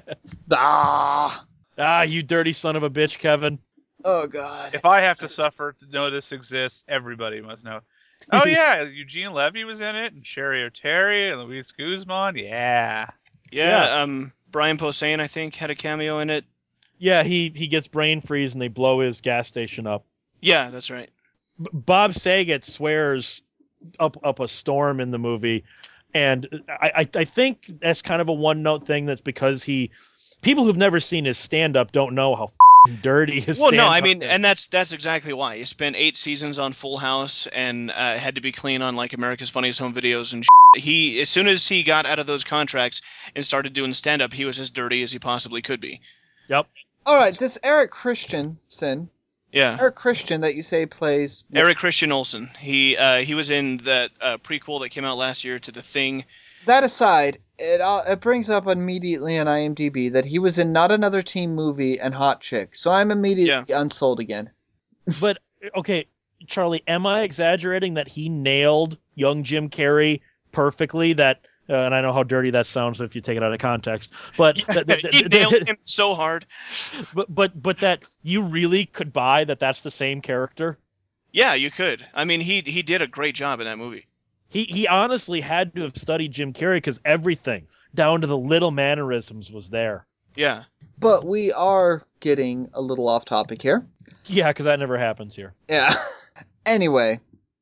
Ah! Ah, you dirty son of a bitch, Kevin. Oh, God. If I have to suffer to know this exists, everybody must know. Oh yeah, Eugene Levy was in it, and Sherry O'Terry, and Luis Guzman. Yeah. Yeah, Yeah. um, Brian Posehn, I think, had a cameo in it. Yeah, he he gets brain freeze and they blow his gas station up. Yeah, that's right. B- Bob Saget swears up up a storm in the movie, and I I, I think that's kind of a one note thing. That's because he people who've never seen his stand up don't know how f***ing dirty his Well, no, stand-up I mean, is. and that's that's exactly why he spent eight seasons on Full House and uh, had to be clean on like America's Funniest Home Videos and. Shit. He as soon as he got out of those contracts and started doing stand up, he was as dirty as he possibly could be. Yep. All right, this Eric Christensen, Yeah. Eric Christian that you say plays. Eric Christian Olsen. He uh, he was in that uh, prequel that came out last year to The Thing. That aside, it uh, it brings up immediately on IMDb that he was in Not Another Teen Movie and Hot Chick, so I'm immediately unsold again. But okay, Charlie, am I exaggerating that he nailed young Jim Carrey perfectly? That uh, and I know how dirty that sounds if you take it out of context, but Yeah, th- th- he th- nailed th- him so hard. But but but that you really could buy that that's the same character. Yeah, you could. I mean, he he did a great job in that movie. He he honestly had to have studied Jim Carrey because everything down to the little mannerisms was there. Yeah. But we are getting a little off topic here. Yeah, because that never happens here. Yeah. Anyway,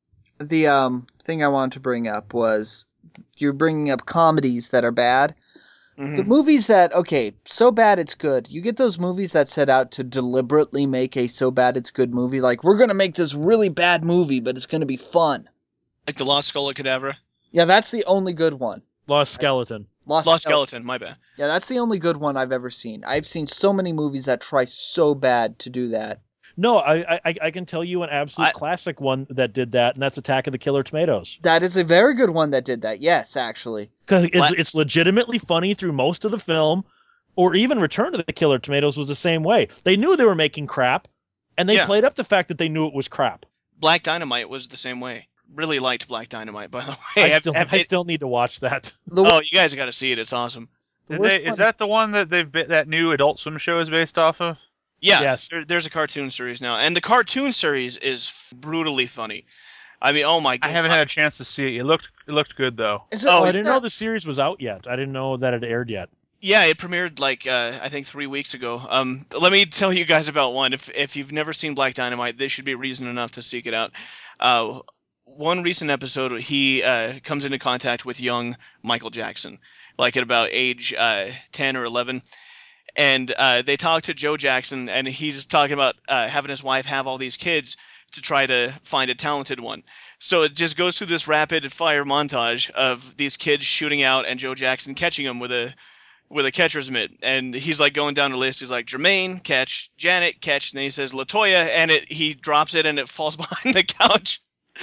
the um thing I wanted to bring up was you're bringing up comedies that are bad. Mhm. The movies that, okay, so bad it's good. You get those movies that set out to deliberately make a so bad it's good movie. Like, we're going to make this really bad movie, but it's going to be fun. Like The Lost Skull of Cadavra. Yeah, that's the only good one. Lost Skeleton. Lost, Lost Skeleton. Skeleton, my bad. Yeah, that's the only good one I've ever seen. I've seen so many movies that try so bad to do that. No, I, I I can tell you an absolute I- classic one that did that, and that's Attack of the Killer Tomatoes. That is a very good one that did that. Yes, actually. Because it's, What? it's legitimately funny through most of the film, or even Return to the Killer Tomatoes was the same way. They knew they were making crap, and they Yeah. played up the fact that they knew it was crap. Black Dynamite was the same way. Really liked Black Dynamite, by the way. I Have- still have I it- still need to watch that. The oh, you guys got to see it. It's awesome. the Did worst they, is one- that the one that they've been, that new Adult Swim show is based off of? Yeah, Yes. there, there's a cartoon series now, and the cartoon series is brutally funny. I mean, oh my god. I haven't had a chance to see it. It looked it looked good though. Is it, Oh, Oh, I is didn't that- know the series was out yet. I didn't know that it aired yet. Yeah, it premiered like uh, I think three weeks ago. Um, let me tell you guys about one. If if you've never seen Black Dynamite, this should be reason enough to seek it out. Uh, one recent episode, he uh, comes into contact with young Michael Jackson, like at about age uh, ten or eleven, and uh, they talk to Joe Jackson, and he's talking about uh, having his wife have all these kids to try to find a talented one. So it just goes through this rapid fire montage of these kids shooting out and Joe Jackson catching them with a with a catcher's mitt, and he's like going down the list. He's like Jermaine catch, Janet catch, and then he says Latoya, and it he drops it and it falls behind the couch.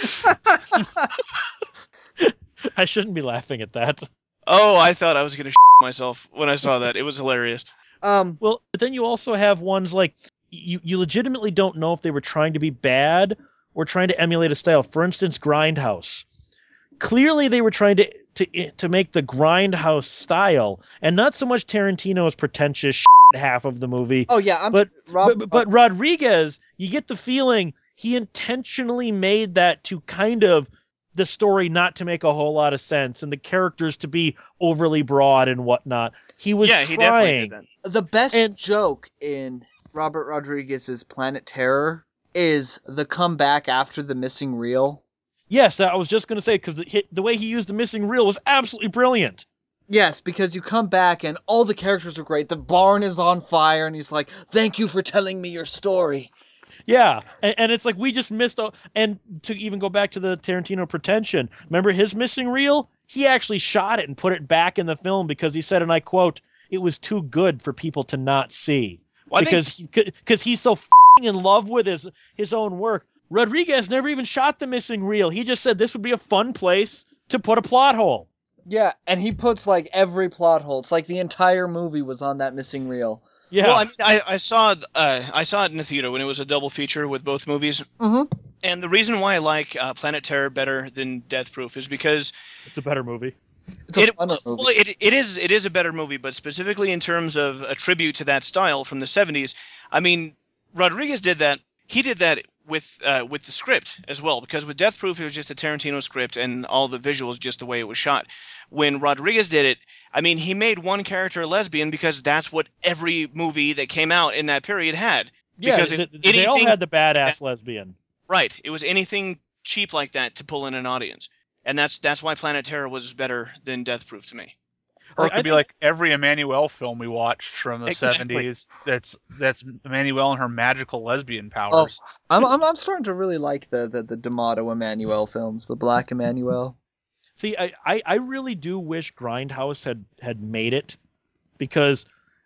I shouldn't be laughing at that. Oh, I thought I was gonna shit myself when I saw that. It was hilarious. Um, Well, but then you also have ones like you, you legitimately don't know if they were trying to be bad or trying to emulate a style. For instance, Grindhouse. Clearly, they were trying to to to make the Grindhouse style, and not so much Tarantino's pretentious shit half of the movie. oh yeah, I'm But Rob, but, but Rodriguez, you get the feeling he intentionally made that to kind of the story not to make a whole lot of sense and the characters to be overly broad and whatnot. He was yeah, he definitely trying. did that. the best and- joke in Robert Rodriguez's Planet Terror is the comeback after the missing reel. Yes, I was just going to say, because the, the way he used the missing reel was absolutely brilliant. Yes, because you come back and all the characters are great. The barn is on fire, and he's like, "Thank you for telling me your story." Yeah, and, and it's like we just missed out. And to even go back to the Tarantino pretension, remember his missing reel? He actually shot it and put it back in the film because he said, and I quote, "It was too good for people to not see." Well, I because think, he, because he's so f***ing in love with his his own work. Rodriguez never even shot the missing reel. He just said this would be a fun place to put a plot hole. Yeah, and he puts like every plot hole. It's like the entire movie was on that missing reel. Yeah. well, I mean, I, I saw uh, I saw it in the theater when it was a double feature with both movies. Mm-hmm. And the reason why I like uh, Planet Terror better than Death Proof is because it's a better movie. It's a it, funner movie. well, it, it is it is a better movie, but specifically in terms of a tribute to that style from the seventies. I mean, Rodriguez did that. He did that with uh, with the script as well, because with Death Proof it was just a Tarantino script and all the visuals just the way it was shot. When Rodriguez did it, I mean, he made one character a lesbian because that's what every movie that came out in that period had. Yeah, Because th- it- they all anything- had the badass lesbian. Right. It was anything cheap like that to pull in an audience. And that's that's why Planet Terror was better than Death Proof to me. Or it Like, could I be think- like every Emmanuel film we watched from the Exactly. seventies. That's that's Emmanuel and her magical lesbian Oh, powers. I'm, I'm I'm starting to really like the the, the D'Amato Emmanuel films, the Black Emmanuel. See, I, I, I really do wish Grindhouse had, had made it, because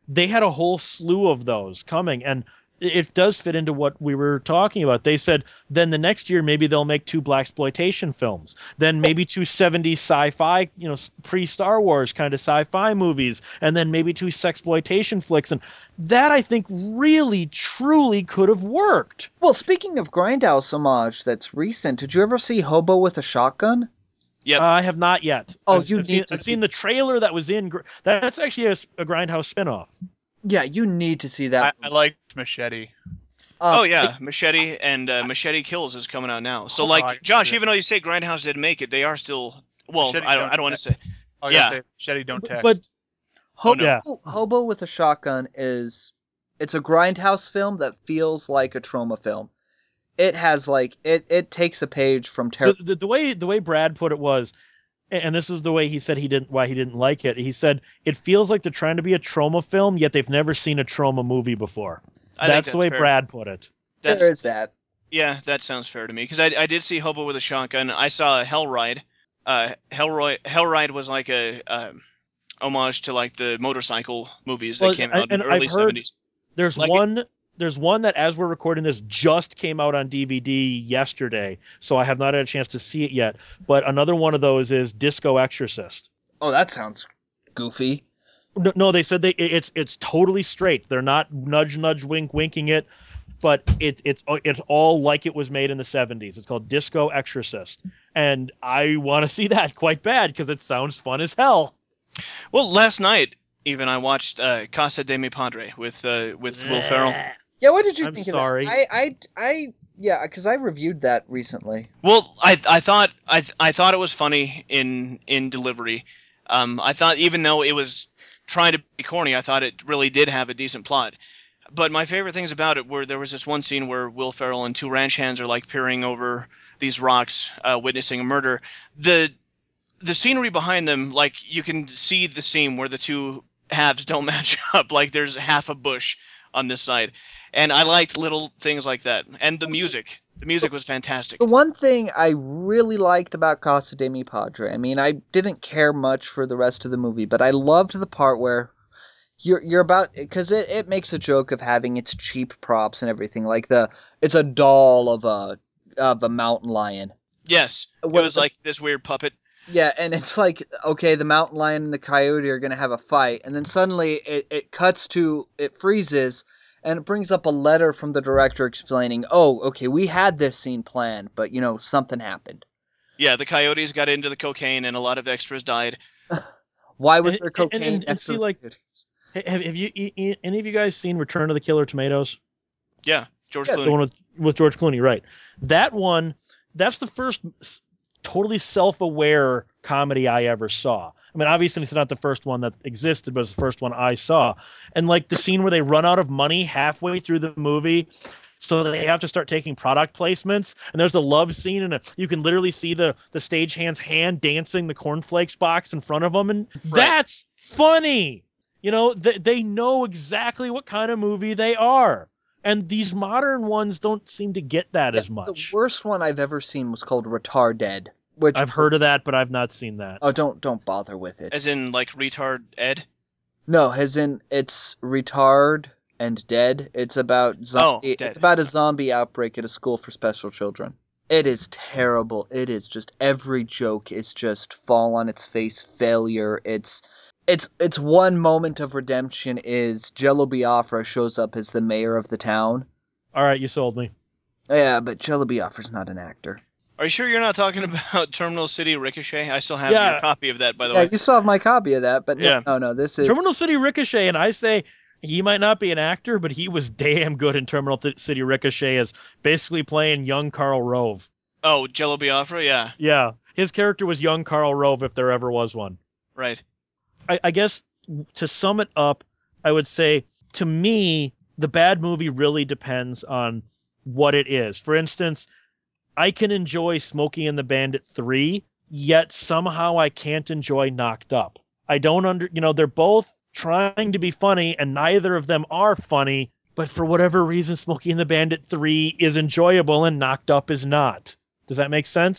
they had a whole slew of those coming, and it does fit into what we were talking about. They said then the next year maybe they'll make two blaxploitation films, then maybe two seventies sci-fi, you know, pre-Star Wars kind of sci-fi movies, and then maybe two sexploitation flicks, and that I think really truly could have worked. Well, speaking of Grindhouse homage that's recent, did you ever see Hobo with a Shotgun? Yep. Uh, I have not yet. Oh, I've, you I've need seen, to I've see- seen the trailer that was in. Gr- That's actually a, s- a Grindhouse spinoff. Yeah, you need to see that. I, I like Machete. Um, oh yeah, Machete and uh, Machete Kills is coming out now. So Oh, like I- Josh, yeah. even though you say Grindhouse didn't make it, they are still well. Machete I don't. don't I don't want to text. say. Oh, Yeah. yeah. Machete don't text. But Oh, no. yeah, Hobo with a Shotgun is it's a Grindhouse film that feels like a Trauma film. It has like it it takes a page from Terror. the, the, the way the way Brad put it was, and this is the way he said he didn't why he didn't like it. He said it feels like they're trying to be a trauma film, yet they've never seen a trauma movie before. I think That's the way fair. Brad put it. That's, there is that. Yeah, that sounds fair to me because I, I did see Hobo with a Shotgun. I saw Hellride. Uh, Hellride Hellride was like a um, homage to like the motorcycle movies that Well, came I- out in and the early I've heard- seventies. There's Like it- one there's one that as we're recording this just came out on D V D yesterday, so I have not had a chance to see it yet. But another one of those is Disco Exorcist. Oh, that sounds goofy. No, no, they said they it- it's it's totally straight. They're not nudge nudge wink winking it, but it, it's it's all like it was made in the seventies. It's called Disco Exorcist, and I want to see that quite bad because it sounds fun as hell. Well, last night even I watched uh, Casa de Mi Padre with uh, with Will Ferrell. Yeah, what did you I'm think sorry. of that? I, I, I, yeah, because I reviewed that recently. Well, I I thought I I thought it was funny in in delivery. Um, I thought even though it was trying to be corny, I thought it really did have a decent plot. But my favorite things about it were there was this one scene where Will Ferrell and two ranch hands are like peering over these rocks, uh, witnessing a murder. The the scenery behind them, like you can see the seam where the two halves don't match up. Like there's half a bush on this side, and I liked little things like that. And the music, the music was fantastic. The one thing I really liked about Casa de Mi Padre, I mean, I didn't care much for the rest of the movie, but I loved the part where you're you're about because it, it makes a joke of having its cheap props and everything, like the it's a doll of a of a mountain lion. Yes, it Well, was the- like this weird puppet. Yeah, and it's like, okay, the mountain lion and the coyote are going to have a fight, and then suddenly it, it cuts to, it freezes, and it brings up a letter from the director explaining, oh, okay, we had this scene planned, but, you know, something happened. Yeah, the coyotes got into the cocaine and a lot of extras died. Why was And- there and- cocaine and- and next to see, the like- coyotes? Have, have you e- e- any of you guys seen Return of the Killer Tomatoes? Yeah, George Yeah, Clooney. The one with, with George Clooney, right? That one, that's the first s- totally self-aware comedy I ever saw. I mean, obviously it's not the first one that existed, but it's the first one I saw. And like the scene where they run out of money halfway through the movie, so they have to start taking product placements. And there's a love scene, and a, you can literally see the the stagehand's hand dancing the cornflakes box in front of them, and that's funny. You know, they they know exactly what kind of movie they are. And these modern ones don't seem to get that as much. The worst one I've ever seen was called Retarded, which I've heard was- of that, but I've not seen that. Oh, don't don't bother with it. As in, like, retard Ed? No, as in it's retard and dead. It's about zombie. Oh, dead. It's about a zombie outbreak at a school for special children. It is terrible. It is just every joke is just fall on its face failure. It's it's it's one moment of redemption is Jello Biafra shows up as the mayor of the town. All right, you sold me. Yeah, but Jello Biafra's not an actor. Are you sure you're not talking about Terminal City Ricochet? I still have Yeah. your copy of that, by the Yeah, way. you still have my copy of that, but no, Yeah. no, no, this is Terminal City Ricochet, and I say he might not be an actor, but he was damn good in Terminal Th- City Ricochet as basically playing young Karl Rove. Oh, Jello Biafra? Yeah, Yeah, his character was young Karl Rove if there ever was one. right. I, I guess to sum it up, I would say to me, the bad movie really depends on what it is. For instance, I can enjoy Smokey and the Bandit three, yet somehow I can't enjoy Knocked Up. I don't under, you know, they're both trying to be funny and neither of them are funny, but for whatever reason, Smokey and the Bandit three is enjoyable and Knocked Up is not. Does that make sense?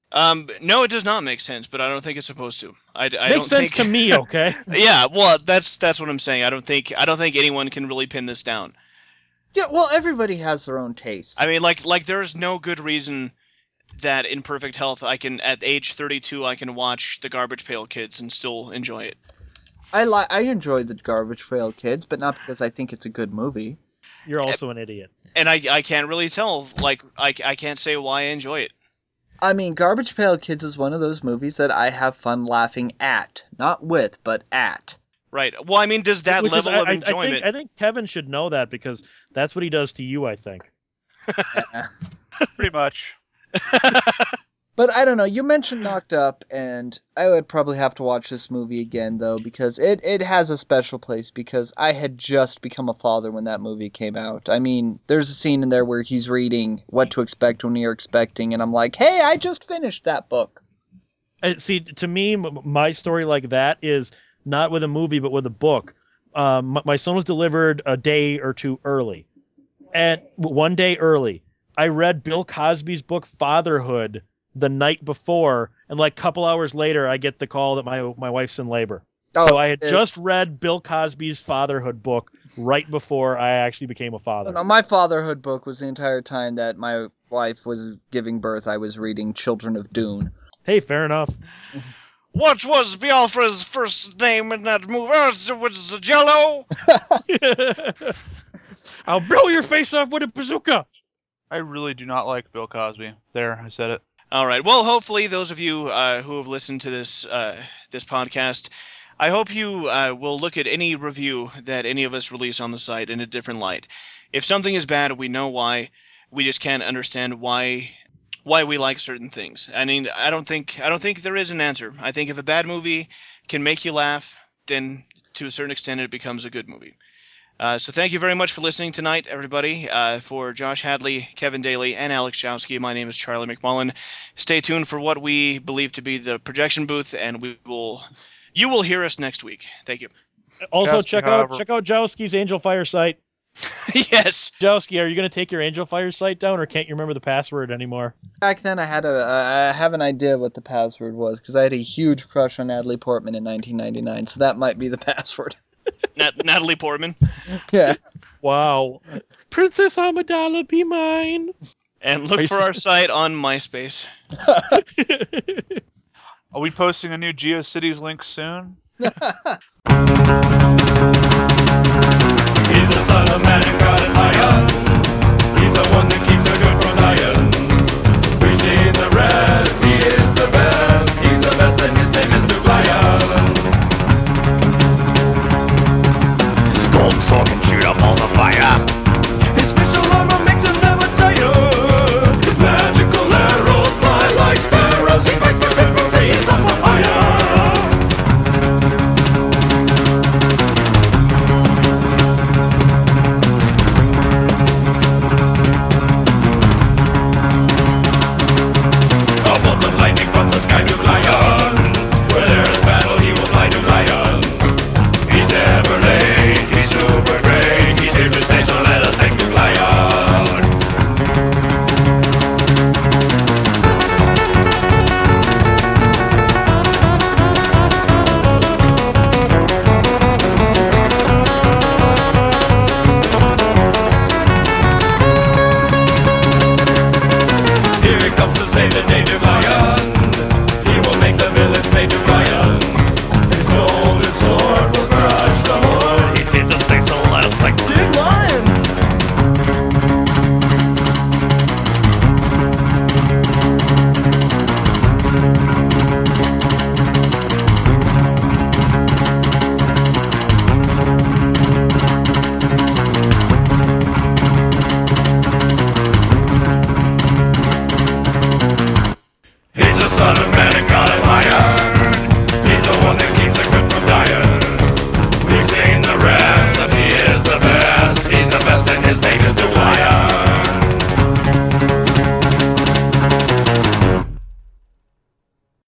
Um, no, it does not make sense, but I don't think it's supposed to. I, I Makes don't sense think... to me, okay? Yeah, well, that's that's what I'm saying. I don't think I don't think anyone can really pin this down. Yeah, well, everybody has their own taste. I mean, like like there's no good reason that in perfect health I can at age thirty-two I can watch the Garbage Pail Kids and still enjoy it. I li- I enjoy the Garbage Pail Kids, but not because I think it's a good movie. You're also an idiot. And I I can't really tell. Like I I can't say why I enjoy it. I mean, Garbage Pail Kids is one of those movies that I have fun laughing at. Not with, but at. Right. Well, I mean, does that Which level is, I, of I- enjoyment? I think, I think Kevin should know that because that's what he does to you, I think. Yeah. Pretty much. But I don't know, you mentioned Knocked Up, and I would probably have to watch this movie again, though, because it, it has a special place, because I had just become a father when that movie came out. I mean, there's a scene in there where he's reading What to Expect When You're Expecting, and I'm like, hey, I just finished that book. And see, to me, m- my story like that is not with a movie, but with a book. Um, m- my son was delivered a day or two early. And one day early, I read Bill Cosby's book Fatherhood the night before, and like a couple hours later, I get the call that my my wife's in labor. Oh, so I had it- just read Bill Cosby's Fatherhood book right before I actually became a father. No, my fatherhood book was the entire time that my wife was giving birth, I was reading Children of Dune. Hey, fair enough. What was Biafra's first name in that movie? Oh, it was Jello. I'll blow your face off with a bazooka. I really do not like Bill Cosby. There, I said it. All right. Well, hopefully those of you uh, who have listened to this uh, this podcast, I hope you uh, will look at any review that any of us release on the site in a different light. If something is bad, we know why. We just can't understand why why we like certain things. I mean, I don't think I don't think there is an answer. I think if a bad movie can make you laugh, then to a certain extent it becomes a good movie. Uh, so thank you very much for listening tonight, everybody. Uh, for Josh Hadley, Kevin Daly, and Alex Jowski, my name is Charlie McMullen. Stay tuned for what we believe to be the projection booth, and we will, you will hear us next week. Thank you. Also, Jowski, check out however- check out Jowski's Angel Fire site. Yes. Jowski, are you going to take your Angel Fire site down, or can't you remember the password anymore? Back then, I had a I have an idea what the password was, because I had a huge crush on Natalie Portman in nineteen ninety-nine, so that might be the password. Nat- Natalie Portman. Yeah. Wow. Princess Amidala, be mine. And look Are you for our site on MySpace. Are we posting a new GeoCities link soon?